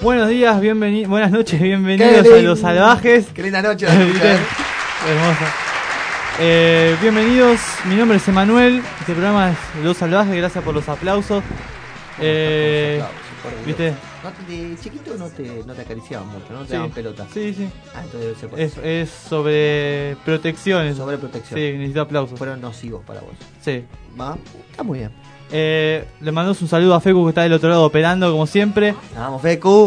Buenos días, buenas noches, bienvenidos a Los Salvajes. Qué linda noche. Hermosa. Bienvenidos, mi nombre es Emanuel. Este programa es Los Salvajes, gracias por los aplausos. ¿Viste? De chiquito no te acariciaban mucho, ¿no? Te daban pelota. Sí. Entonces se puede Es sobre protección. sobre protección. Sí, necesito aplausos. Fueron nocivos para vos. Sí. ¿Va? Está muy bien. Le mandamos un saludo a Fecu que está del otro lado operando como siempre. Vamos, Fecu.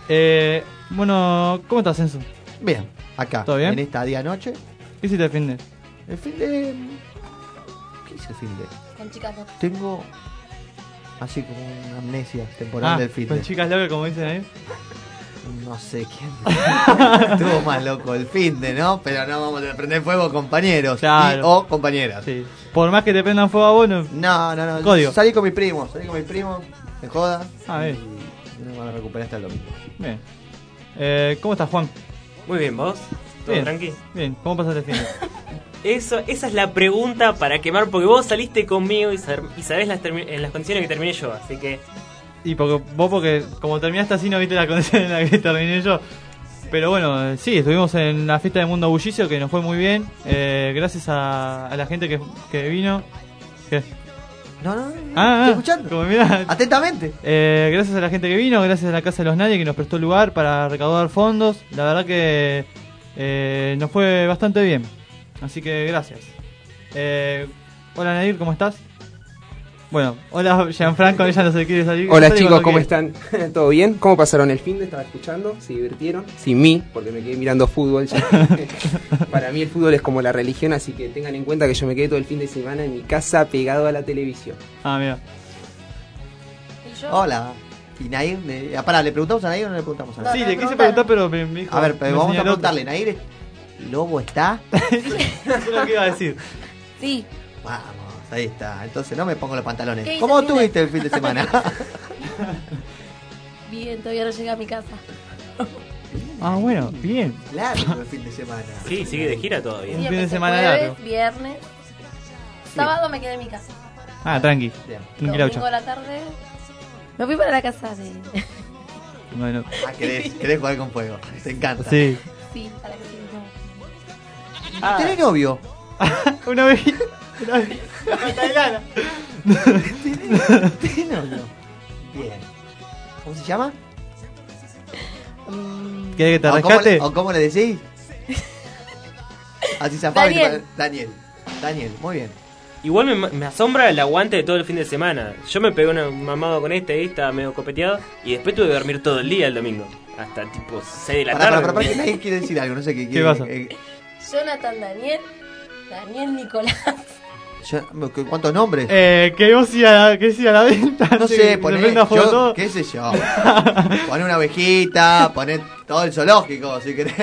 Bueno, ¿cómo estás, Enzo? Bien, acá. ¿Todo bien? En esta día noche. ¿Qué hiciste el fin de? El fin de... ¿Qué hice el fin de? Con chicas no. Tengo así como una amnesia temporal del fin con de. chicas locas, como dicen ahí. No sé quién. Estuvo más loco el fin de, ¿no? Pero no vamos a prender fuego, compañeros. Claro. O compañeras. Sí. Por más que te prendan fuego a vos, no. No. Código. Salí con mis primos, me joda. Bien. Y no me van a recuperar hasta el domingo. Bien. ¿Cómo estás, Juan? Muy bien, ¿vos? ¿Todo Bien. tranqui? Bien, ¿cómo pasaste el fin de? Esa es la pregunta para quemar, porque vos saliste conmigo y sabés en las condiciones que terminé yo, así que... Y porque como terminaste así no viste la condición en la que terminé yo. Pero bueno, sí, estuvimos en la fiesta de Mundo Bullicio que nos fue muy bien. Gracias a la gente que vino. ¿Qué? No, estoy escuchando. Como mirá. Atentamente. Gracias a la gente que vino, gracias a la Casa de los Nadie que nos prestó lugar para recaudar fondos. La verdad que nos fue bastante bien. Así que gracias. Hola Nadir, ¿cómo estás? Bueno, hola Gianfranco, ella no se quiere salir. Hola chicos, ¿cómo están? ¿Todo bien? ¿Cómo pasaron el fin de? Estaba escuchando, se divirtieron. Sin mí, porque me quedé mirando fútbol. Para mí el fútbol es como la religión, así que tengan en cuenta que yo me quedé todo el fin de semana en mi casa pegado a la televisión. Mira. ¿Y yo? Hola. ¿Y Nair? Pará, ¿le preguntamos a Nair o no le preguntamos a Nair? Sí, le quise preguntar, pero me dijo. A ver, pero vamos a señaló preguntarle, ¿Nair? ¿Lobo está? Eso es lo que iba a decir. Sí. Vamos, ahí está. Entonces no me pongo los pantalones. ¿Qué hice ¿Cómo el fin de- tuviste el fin de semana? Bien, todavía no llegué a mi casa. Bueno, bien. Largo el fin de semana. Sí, sigue de gira todavía. Un Sí, fin de empecé semana jueves, largo. viernes. Sábado me quedé en mi casa. Tranqui. Bien. Tranquila, Domingo a la tarde me fui para la casa de... Bueno, Querés jugar con fuego. Te encanta. sí. Sí, a la que sí. ¿Tenés novio? Una vez. La falta de lana. ¿Tenés novio? Bien. ¿Cómo se llama? ¿Querés que te ¿O rescate? cómo le decís? Así se Daniel, muy bien. Igual me asombra el aguante de todo el fin de semana. Yo me pegué un mamado con ahí estaba medio copeteado, y después tuve que dormir todo el día el domingo. Hasta tipo 6 de la tarde. Para que nadie quiere decir algo, no sé qué ¿Qué pasa? Jonathan Daniel Nicolás. ¿Cuántos nombres? Que vos sí a la venta. No sí, sé, se poné, prenda fuego todo. qué sé yo. Poné una ovejita, poné todo el zoológico, si querés.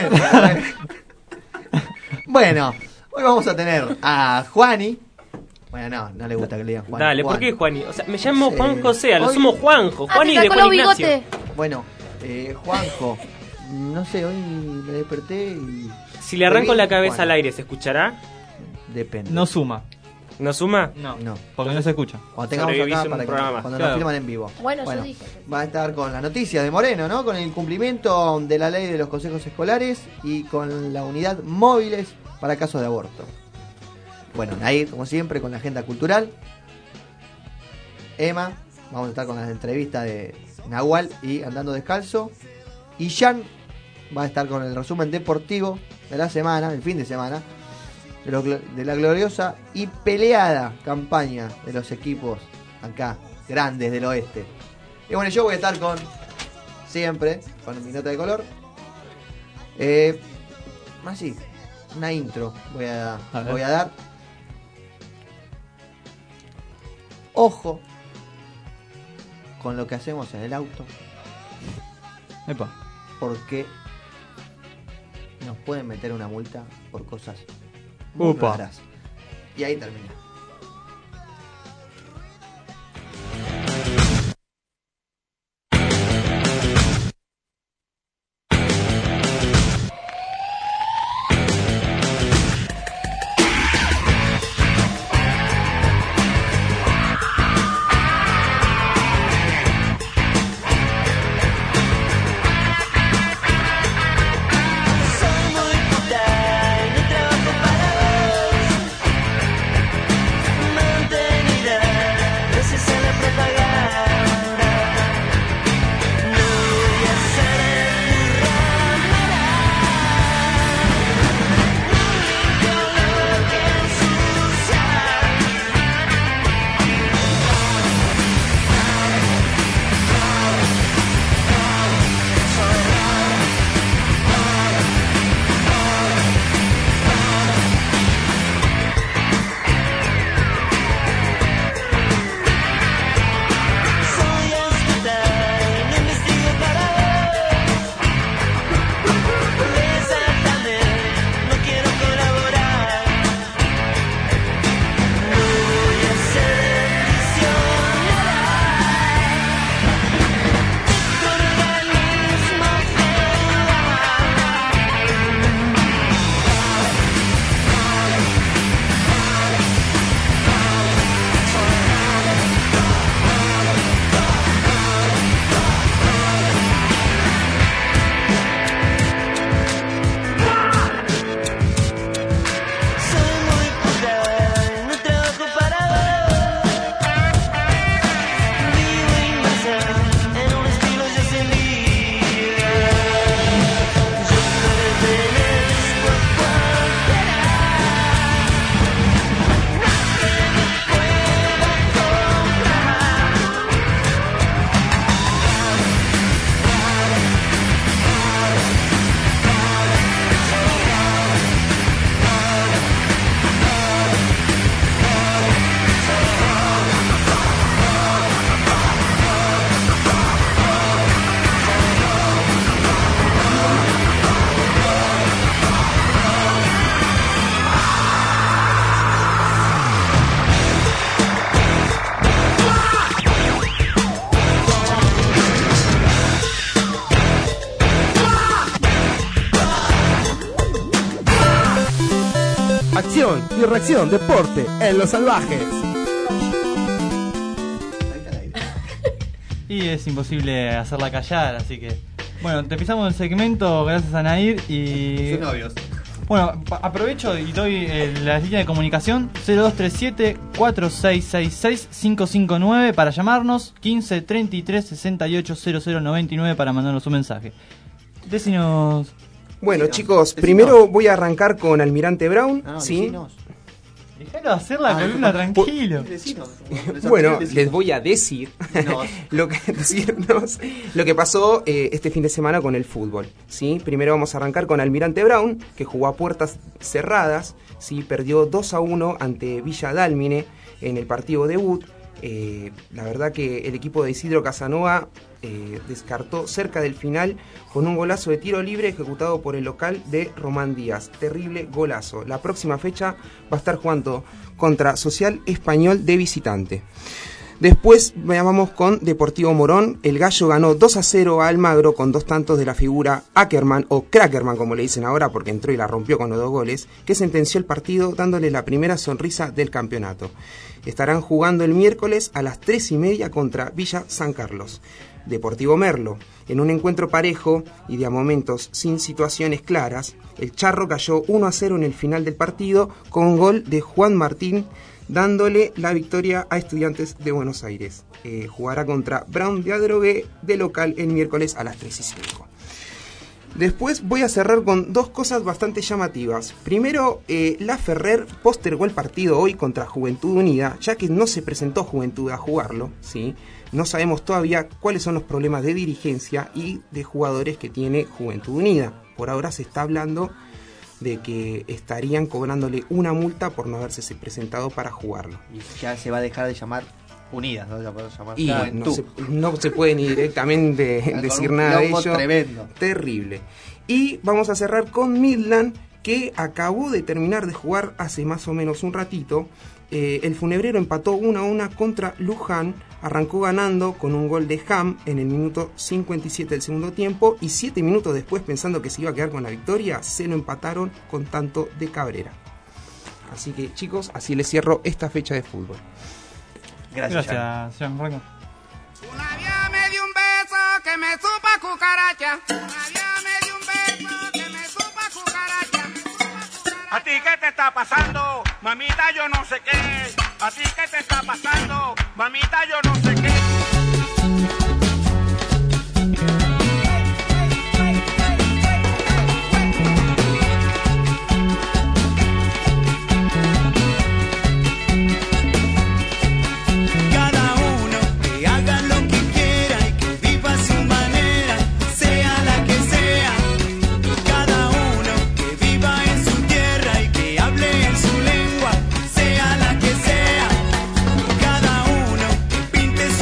Bueno, hoy vamos a tener a Juani. Bueno, no le gusta que le digan Juan. Dale, Juan. ¿por qué Juani? O sea, me llamo No sé. Juan José, lo Hoy- somos Juanjo. Juani te de sacó Juan los Ignacio. bigotes. Bueno, Juanjo. No sé, hoy me desperté y... Si le arranco la cabeza Juan. al aire, ¿se escuchará? Depende. No suma. ¿No suma? No. No. Porque no se escucha. Cuando tengamos Sobrevivís acá un para que programa más. cuando Claro. nos filman en vivo. Bueno, yo dije. Va a estar con las noticias de Moreno, ¿no? Con el cumplimiento de la ley de los consejos escolares y con la unidad móviles para casos de aborto. Bueno, Nair, como siempre, con la agenda cultural. Emma, vamos a estar con las entrevistas de Nahual y Andando Descalzo. Y Jan va a estar con el resumen deportivo de la semana, el fin de semana, de la gloriosa y peleada campaña de los equipos acá, grandes del oeste. Y bueno, yo voy a estar siempre, con mi nota de color. Así, una intro voy a dar. Ojo con lo que hacemos en el auto, Epa. porque nos pueden meter una multa por cosas muy Upa. raras. Y ahí termina. Acción y reacción, deporte en Los Salvajes. Y es imposible hacerla callar, así que... Bueno, te pisamos el segmento gracias a Nair y... Son novios. Bueno, aprovecho y doy la línea de comunicación 0237-4666-559 para llamarnos, 15 33 68 0099 para mandarnos un mensaje. Decinos... Bueno, Decinos. chicos, Decinos. primero voy a arrancar con Almirante Brown, No, ¿sí? decinos. Déjalo hacer la columna tranquilo. Decinos. Bueno, les voy a decir Decinos. decirnos lo que pasó este fin de semana con el fútbol, ¿sí? Primero vamos a arrancar con Almirante Brown, que jugó a puertas cerradas, ¿sí? Perdió 2-1 ante Villa Dálmine en el partido debut. La verdad que el equipo de Isidro Casanova descartó cerca del final con un golazo de tiro libre ejecutado por el local de Román Díaz. Terrible golazo. La próxima fecha va a estar jugando contra Social Español de visitante. Después vamos con Deportivo Morón. El Gallo ganó 2-0 a Almagro con 2 tantos de la figura Ackerman, o Crackerman como le dicen ahora porque entró y la rompió con los 2 goles, que sentenció el partido dándole la primera sonrisa del campeonato. Estarán jugando el miércoles a las 3:30 contra Villa San Carlos. Deportivo Merlo, en un encuentro parejo y de a momentos sin situaciones claras, el Charro cayó 1-0 en el final del partido con un gol de Juan Martín, dándole la victoria a Estudiantes de Buenos Aires. Jugará contra Brown de Adrogué de local el miércoles a las 3:05. Después voy a cerrar con 2 cosas bastante llamativas. Primero, la Ferrer postergó el partido hoy contra Juventud Unida, ya que no se presentó Juventud a jugarlo, ¿sí? No sabemos todavía cuáles son los problemas de dirigencia y de jugadores que tiene Juventud Unida. Por ahora se está hablando de que estarían cobrándole una multa por no haberse presentado para jugarlo. Y ya se va a dejar de llamar Unidas, ¿no? Se va a poder llamar Y Juventud. no se puede ni directamente Con decir un nada de quilombo ello. tremendo. Terrible. Y vamos a cerrar con Midland, que acabó de terminar de jugar hace más o menos un ratito. El Funebrero empató 1-1 contra Luján, arrancó ganando con un gol de Ham en el minuto 57 del segundo tiempo y 7 minutos después, pensando que se iba a quedar con la victoria, se lo empataron con tanto de Cabrera. Así que chicos, así les cierro esta fecha de fútbol. Gracias. Jan. Gracias, Gianfranco. Una vía me dio un beso que me supa cucaracha. Una vía me dio un beso que me supa cucaracha. ¿A ti qué te está pasando? Mamita, yo no sé qué. ¿A ti qué te está pasando? Mamita, yo no sé qué. Cada uno que haga lo que quiera y que viva a su manera, sea la que sea. Cada uno que viva en su tierra y que hable en su lengua, sea la que sea. Cada uno que pinte su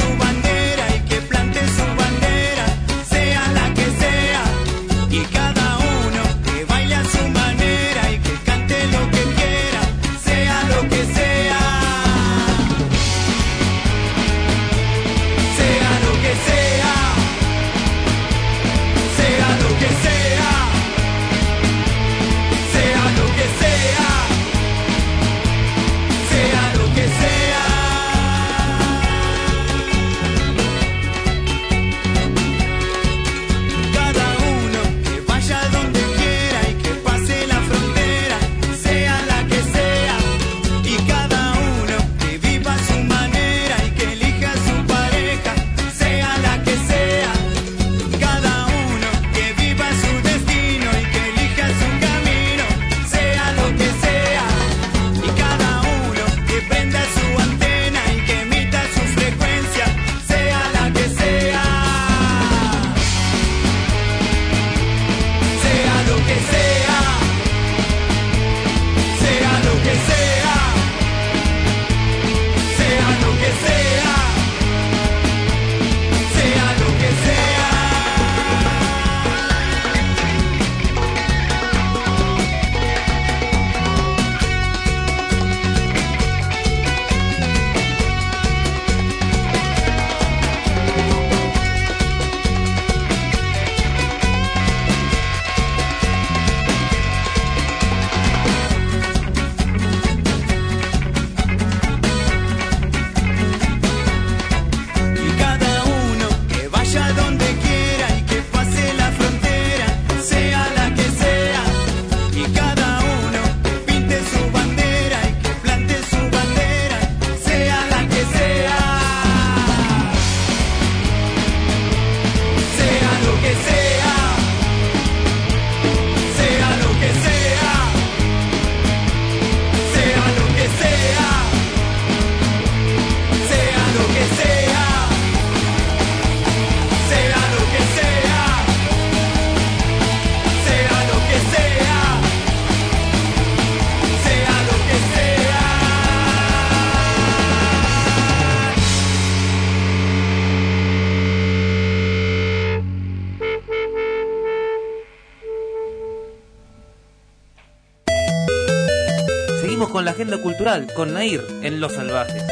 con la agenda cultural, con Nair en Los Salvajes.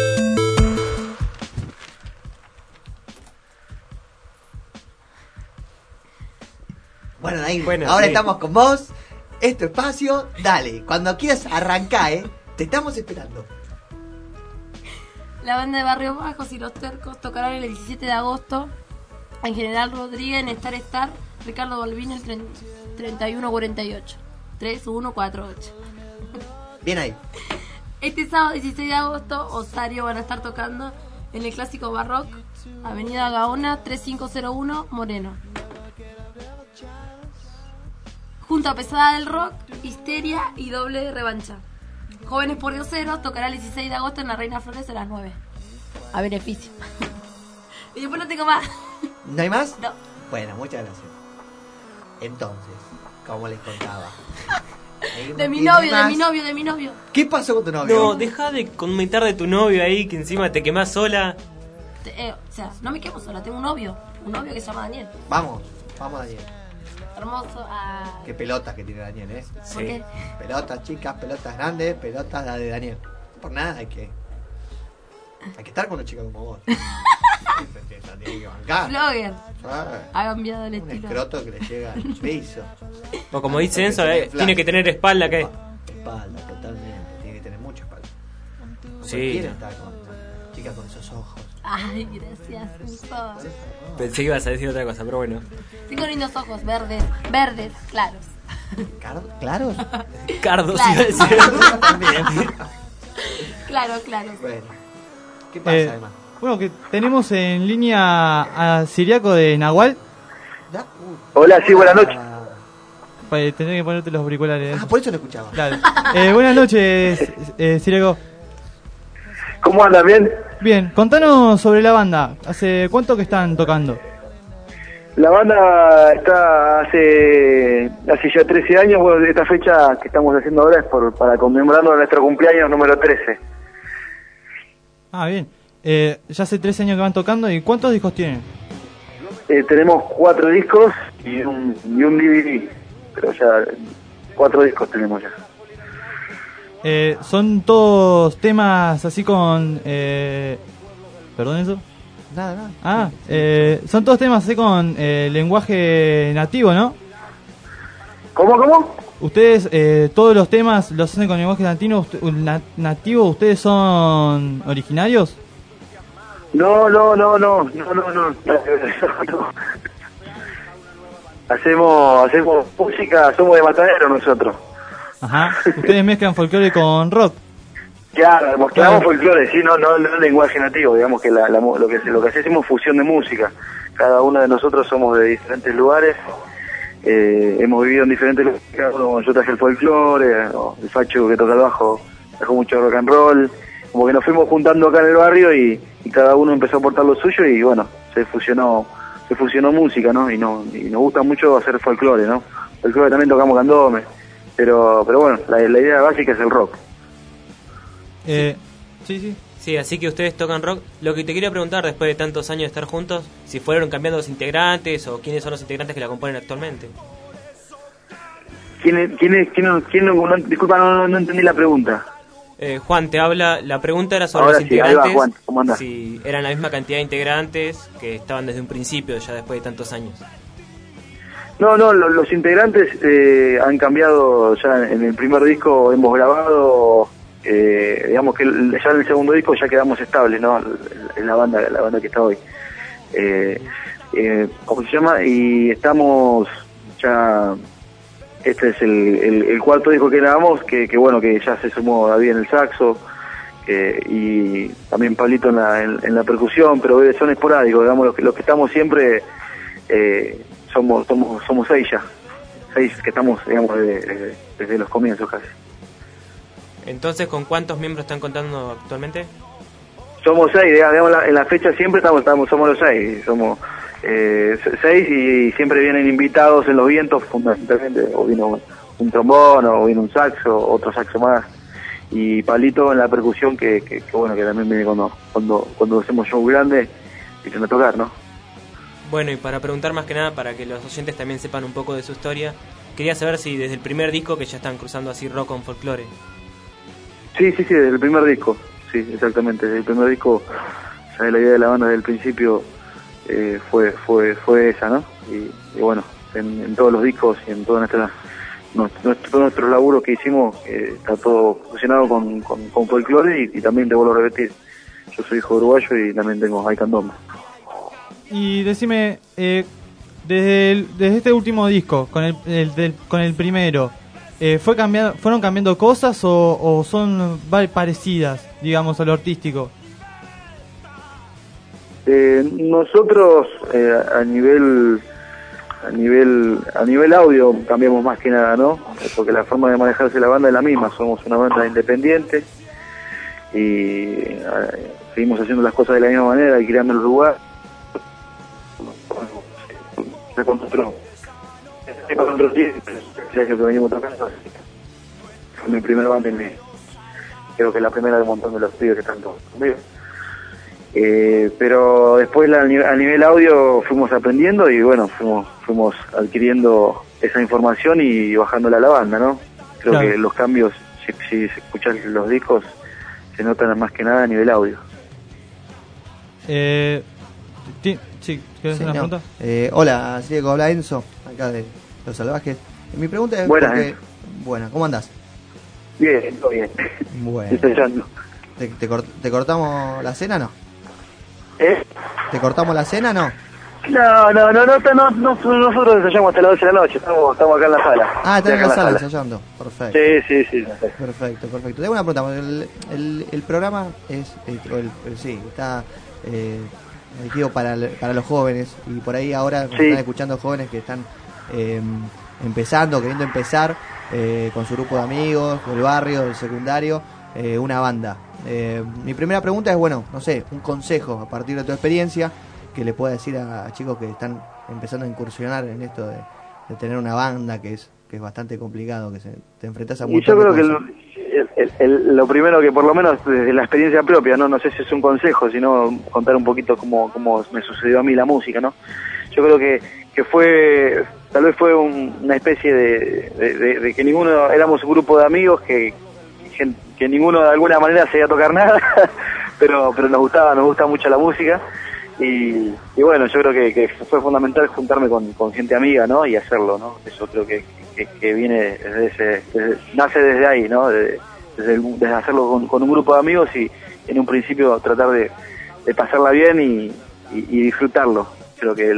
Bueno, Nair, Bueno, ahora sí. estamos con vos. Este espacio, dale. Cuando quieras arrancar, te estamos esperando. La banda de Barrio Bajos y Los Tercos tocarán el 17 de agosto en General Rodríguez, en Star, Ricardo Balbín, el 3148. 3148. Bien ahí. Este sábado 16 de agosto, Osario van a estar tocando en el Clásico Barrock, Avenida Gaona 3501, Moreno. Junto a Pesada del Rock, Histeria y Doble Revancha. Jóvenes por Dioseros tocará el 16 de agosto en la Reina Flores a las 9. A beneficio. Y después no tengo más. ¿No hay más? No. Bueno, muchas gracias. Entonces, como les contaba. Nair no De mi tiene novio, de más. mi novio. ¿Qué pasó con tu novio? No, deja de comentar de tu novio ahí, que encima te quemás sola. O sea, no me quemo sola, tengo un novio. Un novio que se llama Daniel. Vamos, Daniel. Hermoso. Ah, Qué pelotas que tiene Daniel, ¿por qué? Pelotas chicas, pelotas grandes, pelotas la de Daniel. Por nada hay que estar con una chica como vos. Tiene que bancar. Vlogger. Ah, Ha cambiado el un estilo. escroto que le llega al piso. O como dice Enzo, Porque tiene que tener espalda, ¿qué? Espalda, totalmente. Tiene que tener mucha espalda. No Sí. cualquiera está con una chica con esos ojos. Ay, gracias. Enzo. Pensé que ibas a decir otra cosa, pero bueno. Tengo lindos ojos, verdes, claros. ¿Claros? Cardo, Claro. sí iba a decir. También. Claro. Bueno. ¿Qué pasa, además? Bueno, que tenemos en línea a Siriaco de Nahual. ¿Ya? Hola, sí, buenas noches. Tendré que ponerte los auriculares. Ah, por eso lo escuchaba. Claro. Buenas noches, Siriaco. ¿Cómo andan? ¿Bien? Bien, contanos sobre la banda. ¿Hace cuánto que están tocando? La banda está hace ya 13 años. Bueno, esta fecha que estamos haciendo ahora es para conmemorando nuestro cumpleaños número 13. Ah, bien. Ya hace 13 años que van tocando. ¿Y cuántos discos tienen? Tenemos 4 discos y un DVD, pero ya 4 discos tenemos ya. Son todos temas así con... ¿Perdón eso? Nada. Ah, son todos temas así con lenguaje nativo, ¿no? ¿Cómo? Ustedes, todos los temas los hacen con lenguaje nativo. ¿Ustedes son originarios? No. Hacemos música, somos de Matadero nosotros. Ajá. Ustedes mezclan folclore con rock. Claro, mostramos folclore, sí, no lenguaje nativo, digamos que lo que hacemos es fusión de música. Cada uno de nosotros somos de diferentes lugares, hemos vivido en diferentes lugares. Yo traje el folclore, el Facho que toca el bajo, trajo mucho rock and roll, como que nos fuimos juntando acá en el barrio y cada uno empezó a aportar lo suyo y bueno, se fusionó música, ¿no? Y nos gusta mucho hacer folclore, ¿no? Folclore también tocamos candombe, pero bueno, la idea básica es el rock. Sí. Sí, así que ustedes tocan rock. Lo que te quería preguntar, después de tantos años de estar juntos, si fueron cambiando los integrantes o quiénes son los integrantes que la componen actualmente. Disculpa, no entendí la pregunta. Juan, te habla. La pregunta era sobre Ahora los sí, ahí integrantes. va, Juan, ¿cómo andás? Si eran la misma cantidad de integrantes que estaban desde un principio, ya después de tantos años. No, los integrantes han cambiado. Ya en el primer disco hemos grabado, digamos que ya en el segundo disco ya quedamos estables, ¿no? En la banda que está hoy. ¿Cómo se llama? Y estamos ya... Este es el cuarto disco que grabamos, que bueno, que ya se sumó David en el saxo, y también Pablito en la percusión, pero son esporádicos, digamos, los que estamos siempre, somos 6 ya, 6 que estamos, digamos, desde los comienzos casi. Entonces, ¿con cuántos miembros están contando actualmente? Somos 6, digamos, en la fecha siempre somos los 6, somos 6 y siempre vienen invitados en los vientos, fundamentalmente, o vino un trombón, o vino un saxo, otro saxo más, y Pablito en la percusión, que bueno, que también viene cuando hacemos show grande, vienen a tocar, ¿no? Bueno, y para preguntar más que nada, para que los oyentes también sepan un poco de su historia, quería saber si desde el primer disco que ya están cruzando así rock con folclore. Sí, desde el primer disco. Sí, exactamente. Desde el primer disco, ya la idea de la banda desde el principio fue esa, ¿no? Y bueno, en todos los discos y en todos nuestros laburos que hicimos, está todo fusionado con folclore y también te vuelvo a repetir. Yo soy hijo de uruguayo y también tengo Hay Candombe. Y decime, desde este último disco, con el primero, ¿fueron cambiando cosas o son parecidas, digamos, a lo artístico? Nosotros a nivel audio cambiamos más que nada, ¿no? Porque la forma de manejarse la banda es la misma. Somos una banda independiente y seguimos haciendo las cosas de la misma manera y creando el lugar. Se concentró. Que venimos tocando. Fue mi primera banda creo que la primera de un montón de los pibes que están todos conmigo. Pero después a nivel audio fuimos aprendiendo y bueno, fuimos adquiriendo esa información y bajándola a la banda, ¿no? Creo claro. Que los cambios, si escuchas los discos, se notan más que nada a nivel audio. Sí, ¿querés hacer una pregunta? Hola, sí, habla Enzo, acá de Los Salvajes. Mi pregunta es... Buenas, Buena, ¿cómo andás? Bien, todo bien. Bueno. Estoy echando. ¿Te cortamos la cena, no? ¿Te cortamos la cena, no? No, nosotros ensayamos hasta las 12 de la noche, estamos acá en la sala. Ah, estás en la sala ensayando, perfecto. Sí. Perfecto. Te hago una pregunta, el programa está dirigido para los jóvenes y por ahí ahora nos están escuchando jóvenes que están queriendo empezar con su grupo de amigos, del barrio, del secundario, una banda. Mi primera pregunta es, no sé, un consejo a partir de tu experiencia que le pueda decir a chicos que están empezando a incursionar en esto de tener una banda que es bastante complicado, que te enfrentas a muchas cosas. Y yo creo que lo primero que por lo menos desde la experiencia propia, no sé si es un consejo, sino contar un poquito cómo me sucedió a mí la música, ¿no? Yo creo que tal vez fue una especie de que ninguno, éramos un grupo de amigos que ninguno de alguna manera sabía tocar nada, pero nos gusta mucho la música y bueno, yo creo que fue fundamental juntarme con gente amiga, ¿no? Y hacerlo, ¿no? Eso creo que viene nace desde ahí, ¿no? Desde hacerlo con un grupo de amigos y en un principio tratar de pasarla bien y disfrutarlo. Creo que es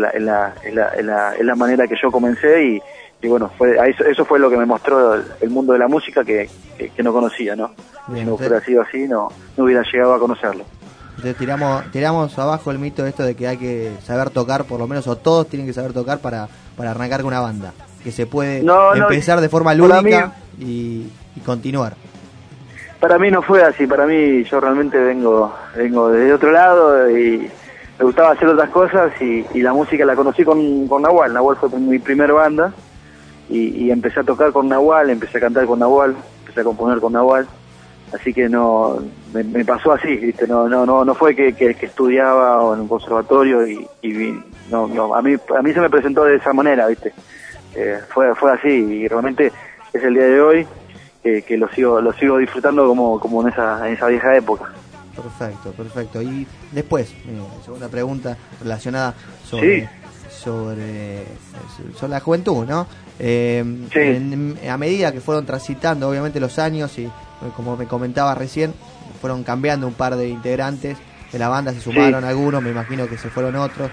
la manera que yo comencé y bueno, eso fue lo que me mostró el mundo de la música que no conocía, ¿no? Bien, si no hubiera sido así, no hubiera llegado a conocerlo. Entonces tiramos abajo el mito esto de que hay que saber tocar, por lo menos, o todos tienen que saber tocar para arrancar con una banda. Que se puede empezar de forma lúdica y continuar. Para mí no fue así, para mí yo realmente vengo desde otro lado y me gustaba hacer otras cosas y la música la conocí con Nahual. Nahual fue mi primer banda y empecé a tocar con Nahual, empecé a cantar con Nahual, empecé a componer con Nahual. Así que me pasó así, ¿viste? No fue que estudiaba o en un conservatorio a mí se me presentó de esa manera, ¿viste? Fue así y realmente es el día de hoy que lo sigo disfrutando como en esa vieja época. Perfecto. Y después, segunda pregunta relacionada sobre la juventud, ¿no? A medida que fueron transitando obviamente los años y como me comentaba recién, fueron cambiando un par de integrantes de la banda, se sumaron algunos, me imagino que se fueron otros.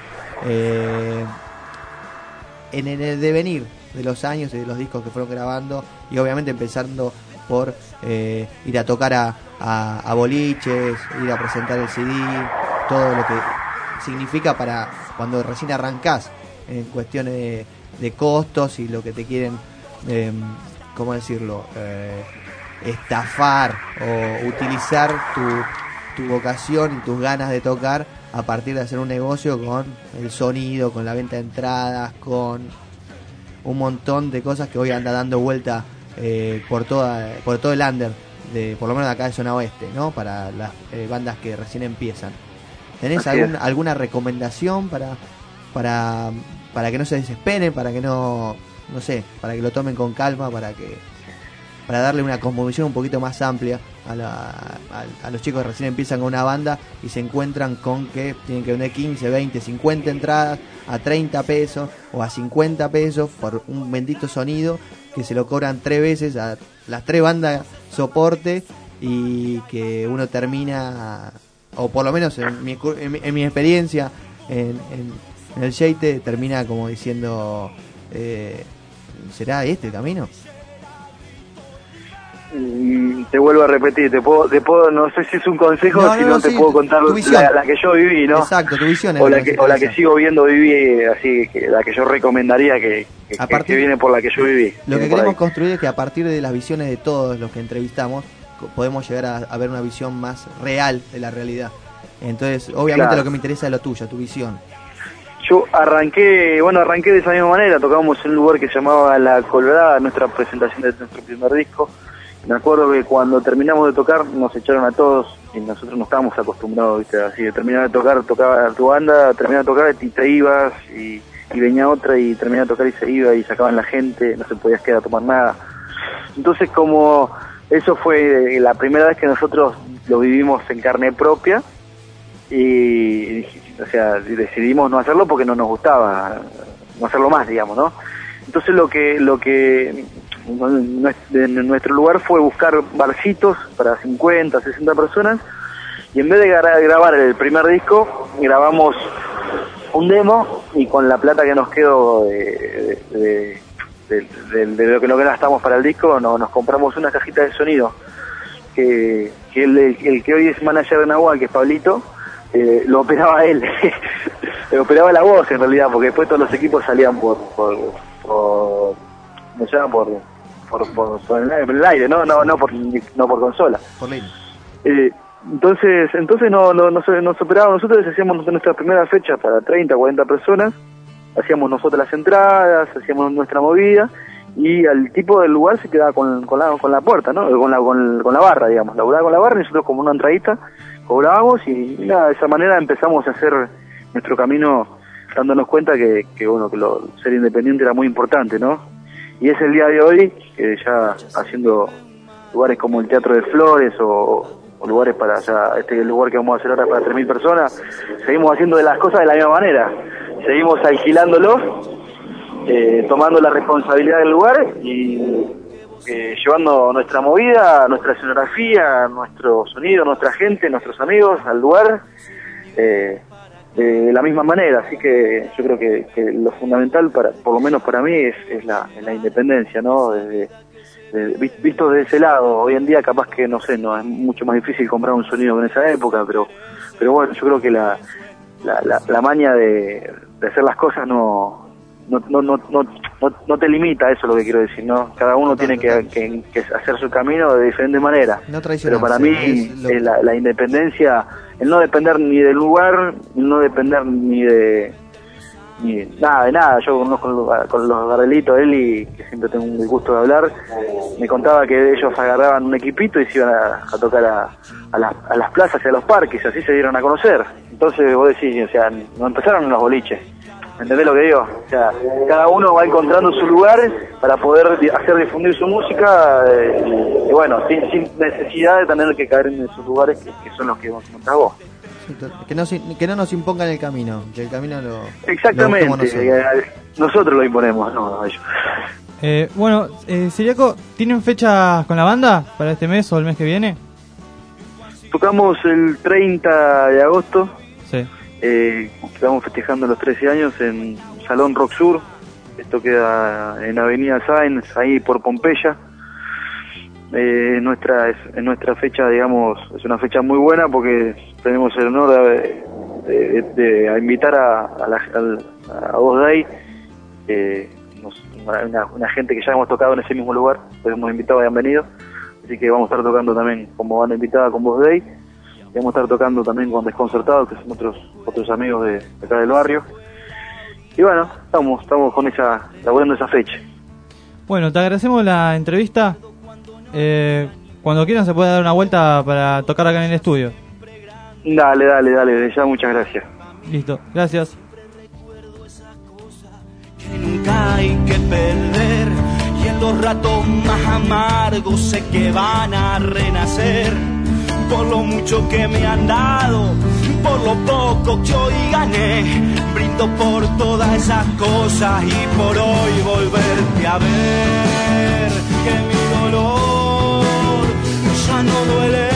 En el devenir de los años y de los discos que fueron grabando y obviamente empezando por ir a tocar a boliches, ir a presentar el CD, todo lo que significa para cuando recién arrancás en cuestiones de costos y lo que te quieren, ¿cómo decirlo? Estafar o utilizar tu vocación y tus ganas de tocar a partir de hacer un negocio con el sonido, con la venta de entradas, con un montón de cosas que hoy anda dando vuelta por todo el under, por lo menos de acá de zona oeste, ¿no? Para las bandas que recién empiezan. ¿Tenés alguna recomendación para que no se desesperen, para que no sé, para que lo tomen con calma, para darle una cosmovisión un poquito más amplia a los chicos que recién empiezan con una banda y se encuentran con que tienen que vender 15, 20, 50 entradas a 30 pesos o a 50 pesos por un bendito sonido que se lo cobran 3 veces a las 3 bandas soporte, y que uno termina, o por lo menos en mi experiencia en el Yeite, termina como diciendo, ¿será este el camino? Te vuelvo a repetir, te puedo, no sé si es un consejo, no, te puedo contar la que yo viví, ¿no? Exacto, tu visión. O la que sigo viendo viví, así que la que yo recomendaría que viene por la que yo viví. Lo que queremos construir es que a partir de las visiones de todos los que entrevistamos podemos llegar a ver una visión más real de la realidad. Entonces, obviamente lo que me interesa es lo tuyo, tu visión. Yo arranqué de esa misma manera. Tocábamos en un lugar que se llamaba La Colorada, nuestra presentación de nuestro primer disco. Me acuerdo que cuando terminamos de tocar nos echaron a todos y nosotros no estábamos acostumbrados, ¿viste? Así de terminar de tocar, tocaba tu banda, terminaba de tocar y te ibas y venía otra y terminaba de tocar y se iba y sacaban la gente, no se podía quedar a tomar nada. Entonces, como eso fue la primera vez que nosotros lo vivimos en carne propia y decidimos no hacerlo porque no nos gustaba, no hacerlo más, digamos, ¿no? Entonces lo que en nuestro lugar fue buscar barcitos para 50, 60 personas, y en vez de grabar el primer disco, grabamos un demo, y con la plata que nos quedó de lo que gastamos para el disco, nos compramos una cajita de sonido, que el que hoy es manager de Nahual, que es Pablito, lo operaba él, lo operaba la voz en realidad, porque después todos los equipos salían por el aire, no por consola. Por línea. Entonces nos operábamos nosotros, hacíamos nuestra primera fecha para 30, 40 personas, hacíamos nosotros las entradas, hacíamos nuestra movida, y al tipo del lugar se quedaba con la puerta, ¿no? Con la barra, digamos, laburaba con la barra, y nosotros como una entradita cobrábamos, y nada, de esa manera empezamos a hacer nuestro camino, dándonos cuenta que ser independiente era muy importante, ¿no? Y es el día de hoy que ya haciendo lugares como el Teatro de Flores o lugares para este lugar que vamos a hacer ahora para 3.000 personas, seguimos haciendo de las cosas de la misma manera, seguimos alquilándolos, tomando la responsabilidad del lugar y llevando nuestra movida, nuestra escenografía, nuestro sonido, nuestra gente, nuestros amigos al lugar de la misma manera. Así que yo creo que lo fundamental, por lo menos para mí, es la independencia, ¿no? Visto desde ese lado. Hoy en día capaz que, no sé, no es mucho más difícil comprar un sonido que en esa época, pero bueno, yo creo que la maña de hacer las cosas no te limita, eso es lo que quiero decir, ¿no? Cada uno tiene que hacer su camino de diferente manera. Pero para mí la independencia, el no depender ni del lugar, el no depender ni de nada. Yo conozco con los Gardelitos, Eli, que siempre tengo el gusto de hablar, me contaba que ellos agarraban un equipito y se iban a tocar a las plazas y a los parques, y así se dieron a conocer. Entonces vos decís, no empezaron en los boliches. ¿Entendés lo que digo? O sea, cada uno va encontrando su lugar para poder hacer difundir su música, y bueno, sin necesidad de tener que caer en esos lugares que son los que vos contás vos. Que no nos impongan el camino, que el camino lo... Exactamente, nosotros lo imponemos, no ellos. Bueno, Siriaco, ¿tienen fechas con la banda para este mes o el mes que viene? Tocamos el 30 de agosto. Sí. Estamos festejando los 13 años en Salón Rock Sur. Esto queda en Avenida Sáenz, ahí por Pompeya. Nuestra fecha, digamos, es una fecha muy buena porque tenemos el honor de invitar a Voz Day, una gente que ya hemos tocado en ese mismo lugar, pues hemos invitado y han venido, así que vamos a estar tocando también como banda invitada con Voz Day. Vamos a estar tocando también con Desconcertado, que son otros amigos de acá del barrio. Y bueno, estamos con laburando esa fecha. Bueno, te agradecemos la entrevista. Cuando quieran se puede dar una vuelta para tocar acá en el estudio. Dale, de ya muchas gracias. Listo, gracias. Que nunca hay que perder y en los ratos más amargos sé que van a renacer. Por lo mucho que me han dado, por lo poco que hoy gané, brindo por todas esas cosas y por hoy volverte a ver. Que mi dolor ya no duele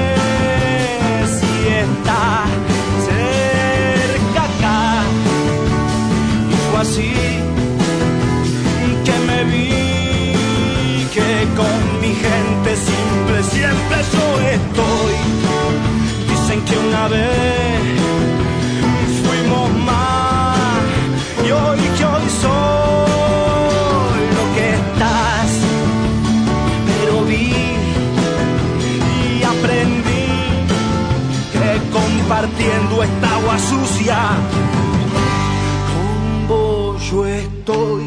si estás cerca acá. Y fue así que me vi, que con mi gente simple siempre yo estoy. Dicen que una vez fuimos más y hoy que hoy soy lo que estás. Pero vi y aprendí que compartiendo esta agua sucia con vos yo estoy.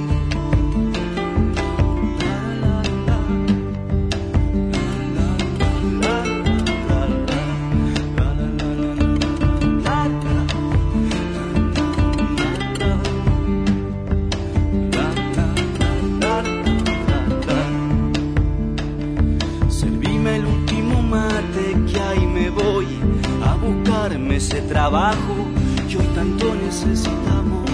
Ese trabajo que hoy tanto necesitamos.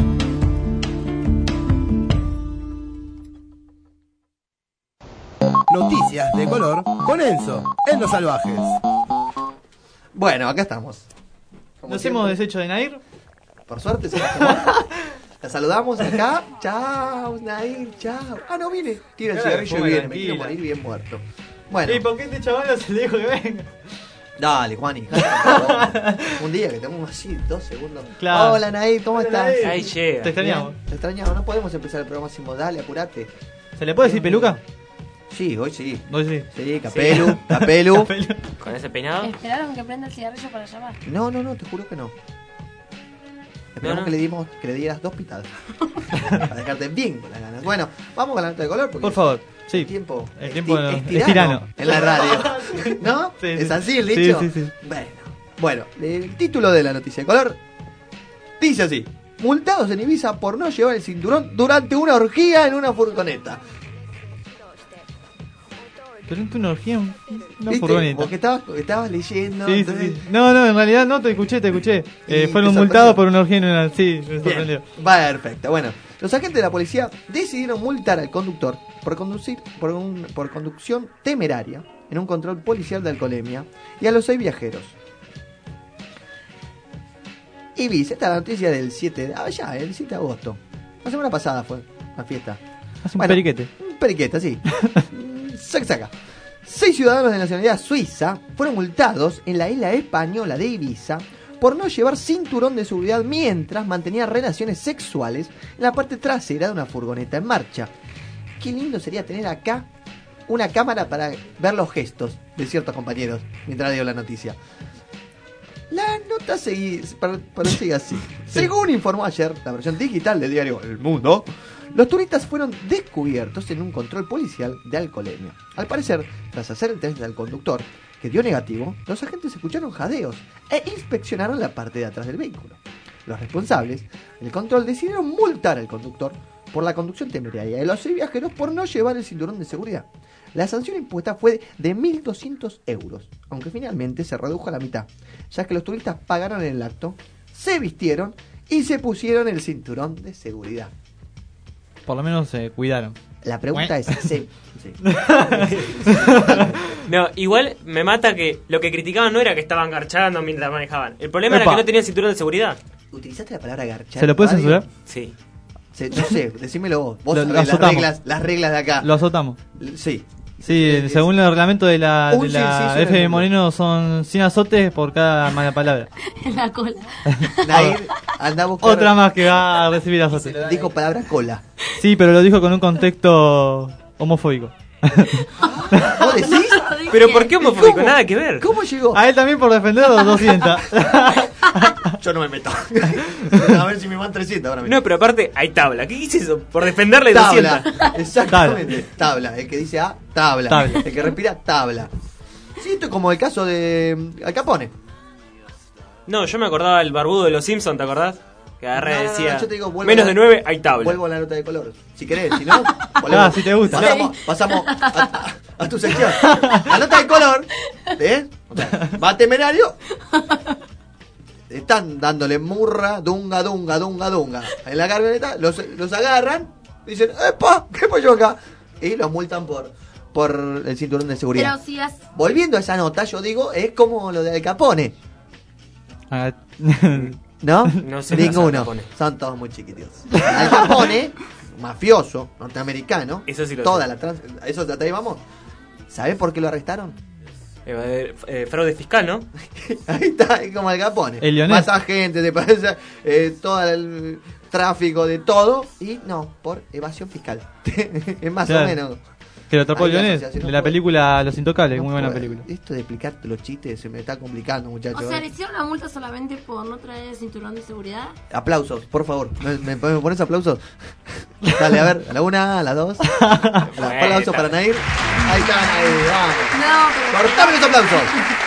Noticias de color con Enzo en Los Salvajes. Bueno, acá estamos. Como Nos siempre. hemos deshecho de Nair. Por suerte se la saludamos acá. Chao, Nair, chao. Ah, no, viene. Tira el cigarrillo y viene. Me quiero morir bien muerto. Bueno. ¿Y por qué este chaval no se le dijo que venga? Dale, Juani. Un día que tenemos así 2 segundos. Claro. Hola, Nair, ¿cómo estás? Ahí llega. Te extrañamos. Bien, te extrañamos. No podemos empezar el programa sin vos. Dale, apurate. ¿Se le puede decir peluca? Sí, hoy sí. Hoy sí. Sí, Capelu, Capelu. ¿Con ese peinado? ¿Esperaron que prenda el cigarrillo para llamar? No, te juro que no. Esperamos No. que le dieras 2 pitadas. Para dejarte bien con las ganas. Bueno, vamos con la nota de color. Porque Por favor. Sí. El tiempo es tirano. en la radio. ¿No? Sí, ¿Es sí. así el dicho? Sí, sí, sí. Bueno, el título de la noticia de color dice así: multados en Ibiza por no llevar el cinturón durante una orgía en una furgoneta. Durante una orgía, una ¿Viste? furgoneta. Porque estabas leyendo. Sí, sí, entonces- sí. No, en realidad no, te escuché. Y Fueron te multados sorprendió. por una orgía en una... Sí, me sorprendió. Bien, perfecto. Bueno, los agentes de la policía decidieron multar al conductor por conducción temeraria en un control policial de alcoholemia y a los 6 viajeros. Ibiza, esta es la noticia del 7 el 7 de agosto. La semana pasada fue la fiesta. Hace un periquete. Un periquete, sí. Saca. 6 ciudadanos de nacionalidad suiza fueron multados en la isla española de Ibiza por no llevar cinturón de seguridad mientras mantenían relaciones sexuales en la parte trasera de una furgoneta en marcha. Qué lindo sería tener acá una cámara para ver los gestos de ciertos compañeros mientras digo la noticia. La nota sigue así. Según informó ayer la versión digital del diario El Mundo, los turistas fueron descubiertos en un control policial de alcoholemia. Al parecer, tras hacer el test al conductor, que dio negativo, los agentes escucharon jadeos e inspeccionaron la parte de atrás del vehículo. Los responsables del control decidieron multar al conductor por la conducción temeraria y a los 6 viajeros por no llevar el cinturón de seguridad. La sanción impuesta fue de 1.200 euros, aunque finalmente se redujo a la mitad, ya que los turistas pagaron en el acto, se vistieron y se pusieron el cinturón de seguridad. Por lo menos se cuidaron. La pregunta es... sí. No, igual me mata que lo que criticaban no era que estaban garchando mientras manejaban. El problema Epa. era que no tenían cinturón de seguridad. ¿Utilizaste la palabra garchar? ¿Se lo puede radio? censurar? Sí. No sé, decímelo vos. Vos Lo sabés azotamos. las reglas de acá. Lo azotamos. Sí. Sí, según el reglamento de la Un silencio en F de el mundo. Moreno son 100 azotes por cada mala palabra. En la cola. Nair, anda a buscar... Otra más que va a recibir azotes. Dijo palabra cola. Sí, pero lo dijo con un contexto homofóbico. ¿Vos decís? Pero ¿por qué homofóbico? ¿Cómo? Nada que ver. ¿Cómo llegó? A él también por defenderlo 200. Yo no me meto. A ver si me van 300 ahora mismo. No, pero aparte hay tabla. ¿Qué es eso? Por defenderle Tabla. 200. Exactamente. Tabla. El que dice A, tabla. Tabla. El que respira, tabla. Sí, esto es como el caso de Al Capone. No, yo me acordaba del barbudo de los Simpsons, ¿te acordás? Que agarré y No, decía, yo te digo, vuelvo menos a- de 9 hay tabla. Vuelvo a la nota de color. Si querés, si no, volvemos. si te gusta. Pasamos a tu sección. La nota de color, ¿eh? O sea, va Temerario. Están dándole murra, dunga. En la camioneta, los agarran, dicen, ¡epa! ¿Qué pasó acá? Y los multan por el cinturón de seguridad. Pero si has... Volviendo a esa nota, yo digo, es como lo de Al Capone. Ah, ¿No? No sé. Ninguno. Al Capone. Son todos muy chiquititos. Al Capone, mafioso, norteamericano. Eso sí lo toda sé. la eso hasta ahí vamos. ¿Sabés por qué lo arrestaron? Fraude fiscal, ¿no? Ahí está, es como Al Capone. El leonés. Mata gente, te parece todo el tráfico de todo. Y no, por evasión fiscal. Es más Claro. o menos. Que lo atrapó Ahí la Leonés, asociación de no la puede- película Los Intocables, no muy buena puede. película. Esto de explicarte los chistes se me está complicando, muchachos. O sea, le hicieron la multa solamente por no traer el cinturón de seguridad. Aplausos, por favor. ¿Me pones aplausos? Dale, a ver, a la una, a la dos. Aplausos para Nair. Ahí está Nair, vamos. No, pero... Cortame los aplausos.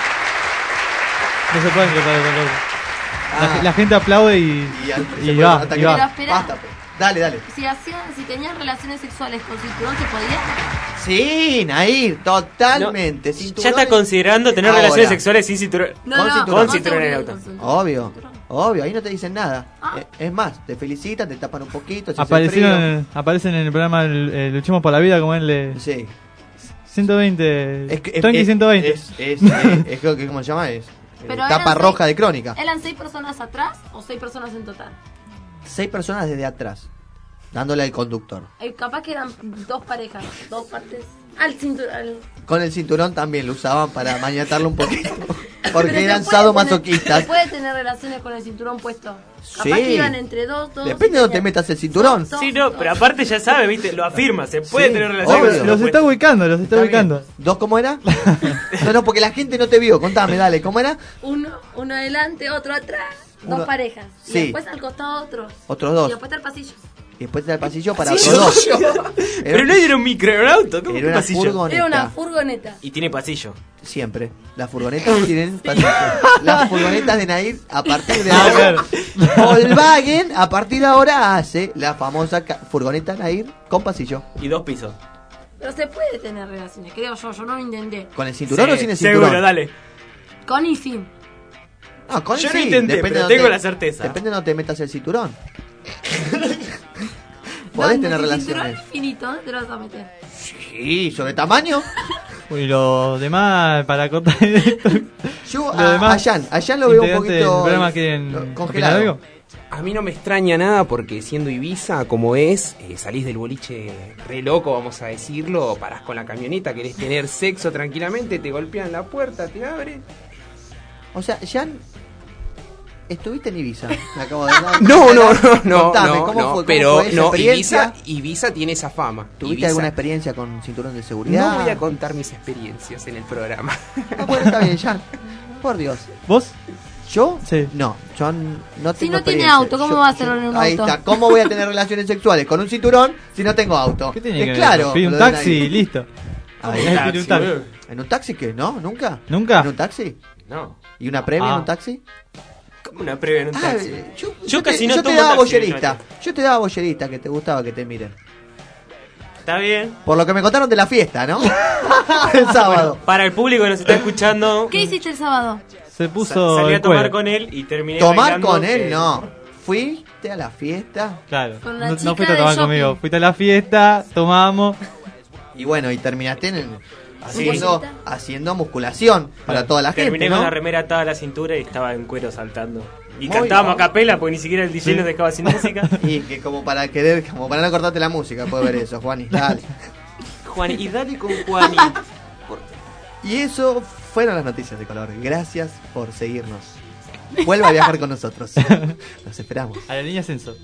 No se pueden cortar el color. Ah. La gente aplaude y se va, hasta y que- va. Pero espera. Basta, pues. Dale. Si tenían relaciones sexuales con cinturón, ¿se podía? Sí, Nair, totalmente. Ya Cinturones- está considerando tener Ahora. relaciones sexuales sin cinturón. Con cinturón. Con cinturón en el auto. Obvio, ahí no te dicen nada. Es más, te felicitan, te tapan un poquito. Si Aparecen en el programa Luchemos por la Vida, como él le... Sí. 120. Es Tranqui 120. Es ¿cómo se llama? Es Pero tapa eran roja seis- de Crónica. ¿Eran 6 personas atrás o 6 personas en total? 6 personas desde atrás, dándole al conductor. Capaz que eran 2 parejas, 2 partes. Al cinturón. Con el cinturón también lo usaban para maniatarlo un poquito. Porque Pero eran se puede sadomasoquistas. Se puede tener relaciones con el cinturón puesto. Sí. Capaz que iban entre dos. Depende de dónde te metas el cinturón. Sí, no, pero aparte ya sabe, viste, lo afirma, se puede Sí, tener relaciones obvio. con Los está ubicando, los está ubicando. ¿Dos cómo era? No, porque la gente no te vio. Contame, dale, ¿cómo era? Uno adelante, otro atrás. Uno- Dos parejas. Y Sí. después al costado otro. Otros dos. Y después está el pasillo. Y después del pasillo para Sí, otros dos. Pero no era un micro, era un auto, ¿cómo Era que una pasillo? furgoneta. Era una furgoneta. Y tiene pasillo. Siempre. Las furgonetas tienen pasillo. Las furgonetas de Nair, a partir de Ah, ahora. claro. Volkswagen, a partir de ahora, hace la famosa furgoneta Nair con pasillo. Y 2 pisos. Pero se puede tener relaciones, creo yo. Yo no lo intenté. ¿Con el cinturón Sí, o sin el cinturón? seguro, dale. Con y sin. No, con Yo el no sí, intenté, depende pero de tengo dónde- la certeza. Depende de dónde te metas el cinturón. Podés tener El cinturón relaciones. infinito, ¿dónde te lo vas a meter? Sí, sobre tamaño. Y los demás, para cortar esto. Yo Lo demás, a Jan lo veo un integrante del poquito programa quieren opinar congelado. algo. A mí no me extraña nada porque siendo Ibiza como es, salís del boliche re loco, vamos a decirlo, parás con la camioneta, querés tener sexo tranquilamente, te golpean la puerta, te abren. O sea, Jan, estuviste en Ibiza. Me acabo de dar. No, Contame, ¿cómo fue pero esa no, experiencia? Ibiza tiene esa fama. ¿Tuviste Ibiza- alguna experiencia con cinturón de seguridad? No voy a contar mis experiencias en el programa. Ah, bueno, está bien, Jan. Por Dios. ¿Vos? ¿Yo? Sí. No, yo no tengo Si no tiene experiencia. auto, ¿cómo va a hacerlo en un Ahí auto? está, ¿cómo voy a tener relaciones sexuales con un cinturón si no tengo auto? ¿Qué tiene Es que ver? claro. Pide un lo de taxi y Nair. listo. Ahí Él está. pide un taxi. ¿En un taxi qué? ¿No? ¿Nunca? ¿Nunca? ¿En un taxi? No. ¿Y una previa en Ah. un taxi? Como una previa en un taxi. Yo casi no te tomo daba taxi, bollerista. últimamente. Yo te daba bollerista, que te gustaba que te miren. Está bien. Por lo que me contaron de la fiesta, ¿no? El sábado. Para el público que nos está escuchando, ¿Qué hiciste el sábado? Se puso salí a el tomar cuero. con él y terminé Tomar bailando con él, que- no. Fuiste a la fiesta Claro. Con la No, chica no fuiste a del tomar shopping. conmigo. Fuiste a la fiesta, tomamos. y bueno, y terminaste Sí. haciendo musculación para toda la gente, Terminé ¿no? con la remera atada a la cintura y estaba en cuero saltando. Y Muy cantábamos bien. a capela porque ni siquiera el DJ nos dejaba sin música. Y que como para no cortarte la música, puede ver eso, Juani. Dale. Juan, y dale con Juani. Y eso fueron las noticias de color. Gracias por seguirnos. Vuelva a viajar con nosotros. Los esperamos. A la línea ascenso.